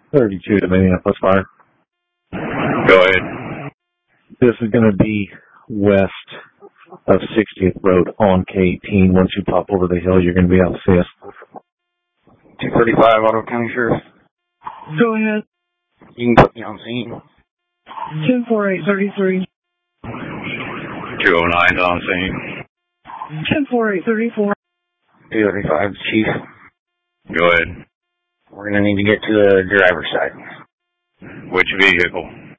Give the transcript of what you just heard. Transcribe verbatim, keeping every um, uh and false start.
thirty-two to Minneapolis Fire. Go ahead. This is going to be west of sixtieth Road on K eighteen. Once you pop over the hill, you're going to be able to see us. two thirty-five, Ottawa County Sheriff. Go ahead. You can put me on scene. ten four eight thirty-three. two oh nine on scene. ten four eight thirty-four. two thirty-five, Chief. Go ahead. We're going to need to get to the driver's side. Which vehicle?